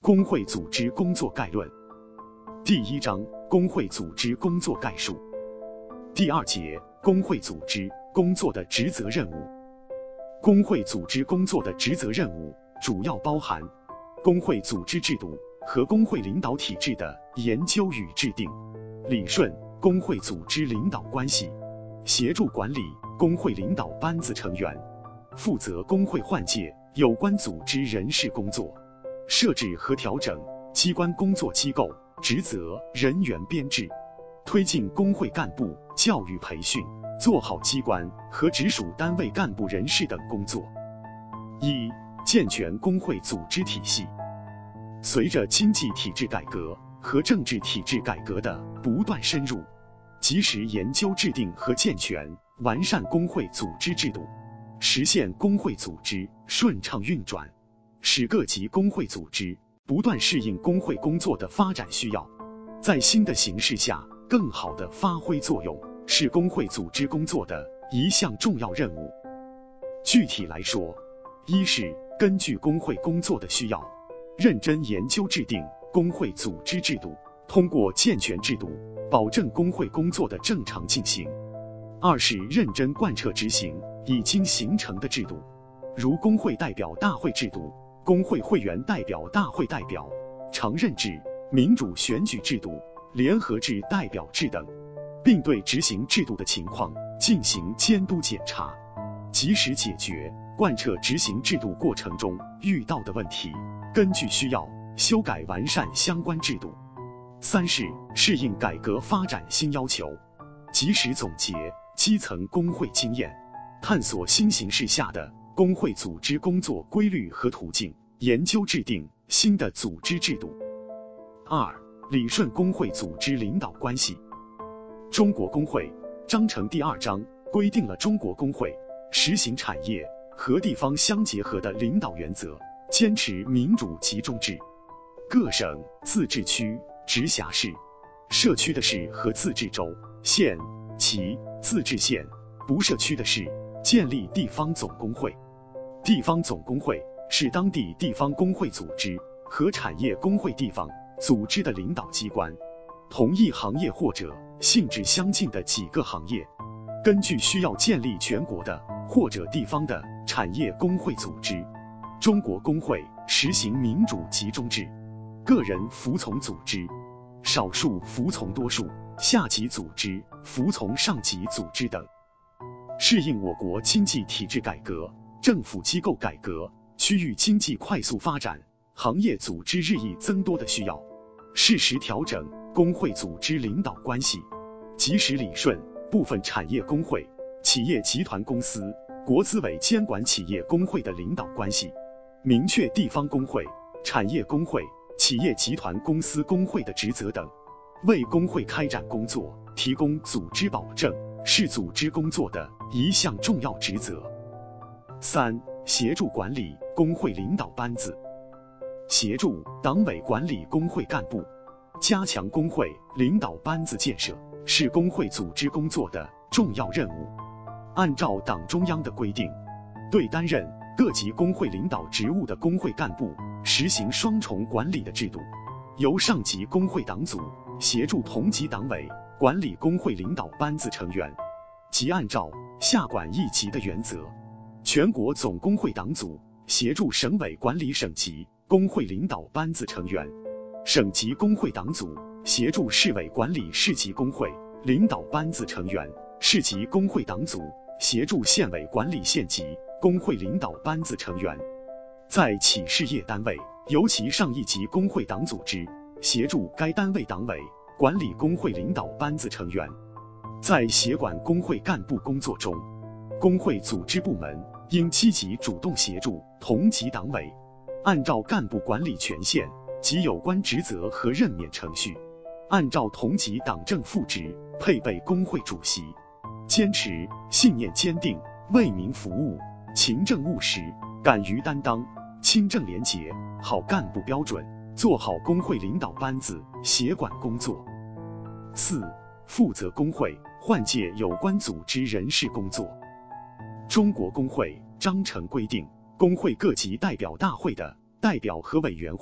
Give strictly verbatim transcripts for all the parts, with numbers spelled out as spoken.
工会组织工作概论第一章工会组织工作概述第二节工会组织工作的职责任务。工会组织工作的职责任务主要包含工会组织制度和工会领导体制的研究与制定，理顺工会组织领导关系，协助管理工会领导班子成员，负责工会换届有关组织人事工作，设置和调整机关工作机构职责人员编制，推进工会干部教育培训，做好机关和直属单位干部人事等工作。一、健全工会组织体系。随着经济体制改革和政治体制改革的不断深入，及时研究制定和健全完善工会组织制度，实现工会组织顺畅运转，使各级工会组织不断适应工会工作的发展需要，在新的形势下更好地发挥作用，是工会组织工作的一项重要任务。具体来说，一是根据工会工作的需要，认真研究制定工会组织制度，通过健全制度保证工会工作的正常进行。二是认真贯彻执行已经形成的制度，如工会代表大会制度、工会会员代表大会代表、常任制、民主选举制度、联合制代表制等，并对执行制度的情况进行监督检查，及时解决贯彻执行制度过程中遇到的问题，根据需要修改完善相关制度。三是适应改革发展新要求，及时总结基层工会经验，探索新形势下的工会组织工作规律和途径，研究制定新的组织制度。二、理顺工会组织领导关系。中国工会章程第二章规定了中国工会实行产业和地方相结合的领导原则，坚持民主集中制，各省、自治区、直辖市、社区的市和自治州、县、旗、自治县，不社区的市建立地方总工会。地方总工会是当地地方工会组织和产业工会地方组织的领导机关，同一行业或者性质相近的几个行业，根据需要建立全国的或者地方的产业工会组织。中国工会实行民主集中制，个人服从组织，少数服从多数，下级组织服从上级组织等。适应我国经济体制改革、政府机构改革、区域经济快速发展、行业组织日益增多的需要，适时调整工会组织领导关系，及时理顺部分产业工会、企业集团公司、国资委监管企业工会的领导关系，明确地方工会、产业工会、企业集团公司工会的职责等，为工会开展工作提供组织保证，是组织工作的一项重要职责。三、协助管理工会领导班子。协助党委管理工会干部，加强工会领导班子建设，是工会组织工作的重要任务。按照党中央的规定，对担任各级工会领导职务的工会干部实行双重管理的制度，由上级工会党组协助同级党委管理工会领导班子成员，即按照下管一级的原则，全国总工会党组协助省委管理省级工会领导班子成员，省级工会党组协助市委管理市级工会领导班子成员，市级工会党组协助县委管理县级工会领导班子成员。在企事业单位，由其上一级工会党组织协助该单位党委管理工会领导班子成员。在协管工会干部工作中，工会组织部门应积极主动协助同级党委，按照干部管理权限及有关职责和任免程序，按照同级党政副职配备工会主席，坚持信念坚定、为民服务、勤政务实、敢于担当、清正廉洁、好干部标准，做好工会领导班子协管工作。四、负责工会换届有关组织人事工作。中国工会章程规定，工会各级代表大会的代表和委员会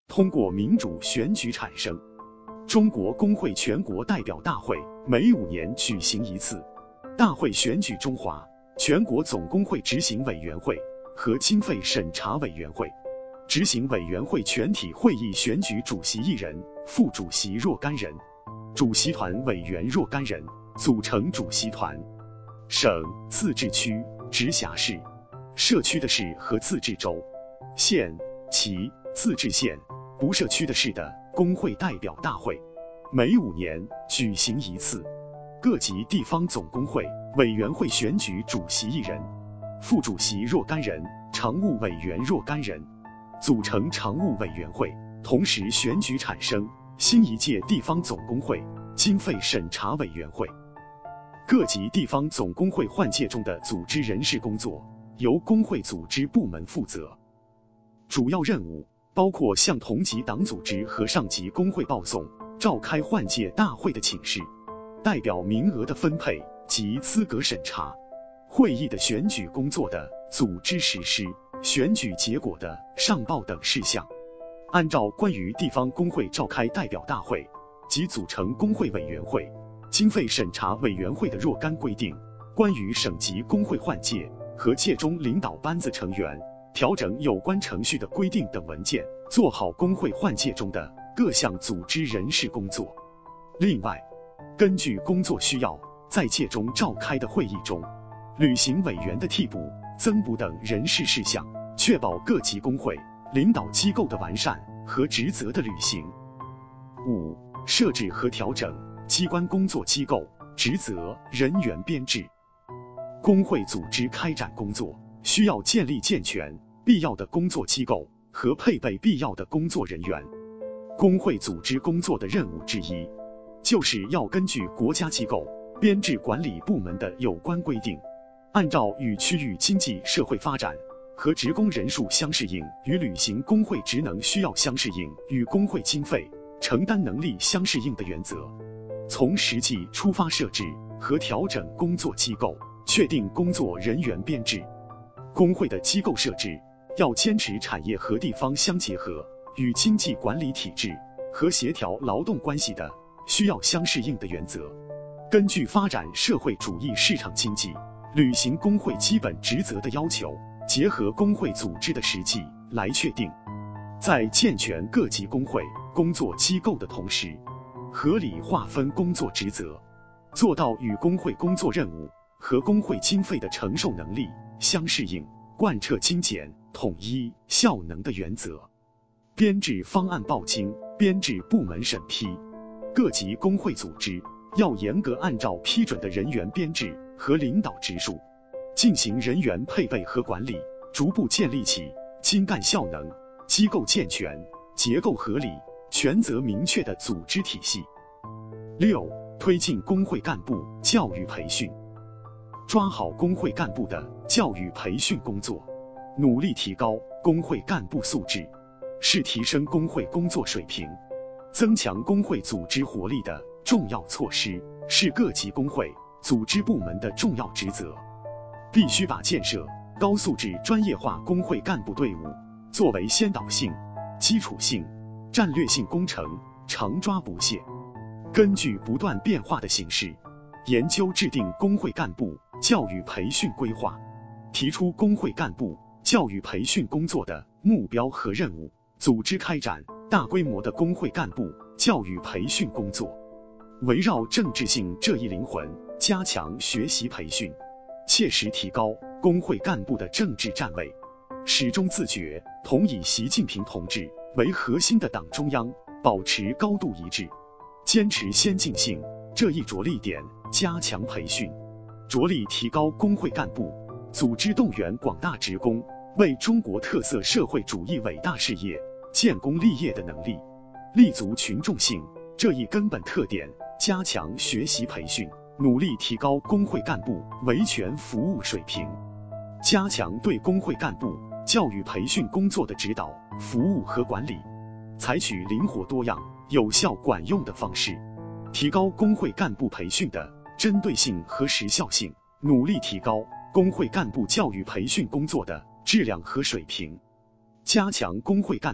通过民主选举产生。中国工会全国代表大会每五年举行一次，大会选举中华全国总工会执行委员会和经费审查委员会。执行委员会全体会议选举主席一人，副主席若干人，主席团委员若干人，组成主席团。省、自治区、直辖市、社区的市和自治州、县、旗、自治县、不社区的市的工会代表大会，每五年举行一次。各级地方总工会委员会选举主席一人，副主席若干人，常务委员若干人，组成常务委员会，同时选举产生新一届地方总工会经费审查委员会。各级地方总工会换届中的组织人事工作由工会组织部门负责，主要任务包括向同级党组织和上级工会报送召开换届大会的请示、代表名额的分配及资格审查、会议的选举工作的组织实施、选举结果的上报等事项。按照关于地方工会召开代表大会及组成工会委员会、经费审查委员会的若干规定，关于省级工会换届和届中领导班子成员调整有关程序的规定等文件，做好工会换届中的各项组织人事工作。另外，根据工作需要，在届中召开的会议中，履行委员的替补、增补等人事事项，确保各级工会领导机构的完善和职责的履行。五、设置和调整机关工作机构、职责、人员编制。工会组织开展工作，需要建立健全、必要的工作机构和配备必要的工作人员。工会组织工作的任务之一，就是要根据国家机构编制管理部门的有关规定，按照与区域经济社会发展和职工人数相适应，与履行工会职能需要相适应，与工会经费承担能力相适应的原则，从实际出发设置和调整工作机构，确定工作人员编制。工会的机构设置要坚持产业和地方相结合，与经济管理体制和协调劳动关系的需要相适应的原则，根据发展社会主义市场经济、履行工会基本职责的要求，结合工会组织的实际来确定。在健全各级工会工作机构的同时，合理划分工作职责，做到与工会工作任务和工会经费的承受能力相适应，贯彻精简、统一、效能的原则。编制方案报经编制部门审批，各级工会组织要严格按照批准的人员编制和领导职数，进行人员配备和管理，逐步建立起精干效能、机构健全、结构合理、权责明确的组织体系。六、推进工会干部教育培训，抓好工会干部的教育培训工作，努力提高工会干部素质，是提升工会工作水平、增强工会组织活力的重要措施，是各级工会组织部门的重要职责。必须把建设高素质专业化工会干部队伍作为先导性、基础性、战略性工程，常抓不懈。根据不断变化的形势，研究制定工会干部教育培训规划，提出工会干部教育培训工作的目标和任务，组织开展大规模的工会干部教育培训工作，围绕政治性这一灵魂，加强学习培训，切实提高工会干部的政治站位，始终自觉同以习近平同志为核心的党中央保持高度一致，坚持先进性这一着力点，加强培训，着力提高工会干部组织动员广大职工为中国特色社会主义伟大事业建功立业的能力，立足群众性这一根本特点，加强学习培训，努力提高工会干部维权服务水平，加强对工会干部教育培训工作的指导、服务和管理，采取灵活多样、有效管用的方式，提高工会干部培训的针对性和时效性，努力提高工会干部教育培训工作的质量和水平，加强工会干部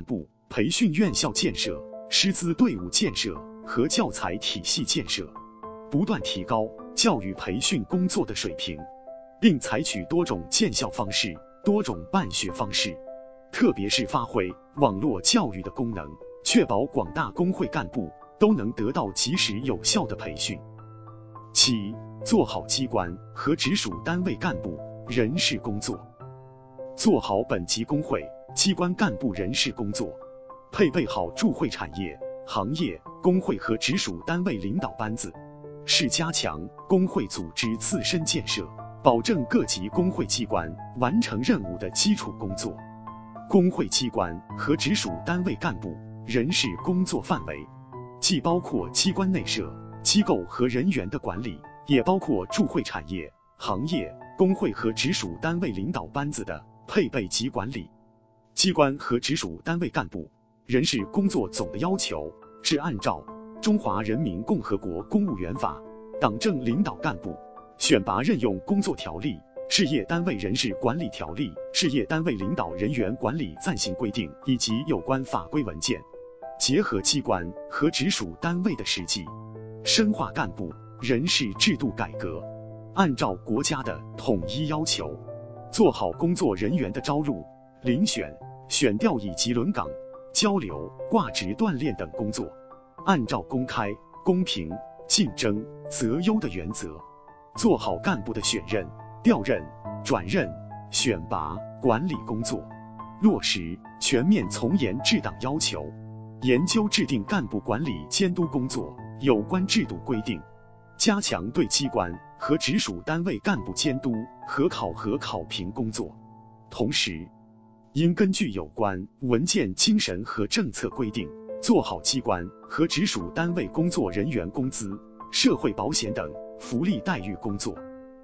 培训院校建设、师资队伍建设和教材体系建设，不断提高教育培训工作的水平，并采取多种建校方式、多种办学方式，特别是发挥网络教育的功能，确保广大工会干部都能得到及时有效的培训。七、做好机关和直属单位干部人事工作。做好本级工会、机关干部人事工作，配备好驻会产业、行业、工会和直属单位领导班子，是加强工会组织自身建设，保证各级工会机关完成任务的基础工作。工会机关和直属单位干部人事工作范围，既包括机关内设、机构和人员的管理，也包括驻会产业、行业、工会和直属单位领导班子的配备及管理。机关和直属单位干部人事工作总的要求是按照《中华人民共和国公务员法》、《党政领导干部选拔任用工作条例》、《事业单位人事管理条例》、《事业单位领导人员管理暂行规定》以及有关法规文件，结合机关和直属单位的实际，深化干部人事制度改革，按照国家的统一要求，做好工作人员的招录、遴选、选调以及轮岗、交流、挂职锻炼等工作，按照公开、公平、竞争、择优的原则，做好干部的选任、调任、转任、选拔、管理工作，落实全面从严治党要求，研究制定干部管理监督工作有关制度规定，加强对机关和直属单位干部监督和考核考评工作。同时，应根据有关文件精神和政策规定，做好机关和直属单位工作人员工资、社会保险等福利待遇工作。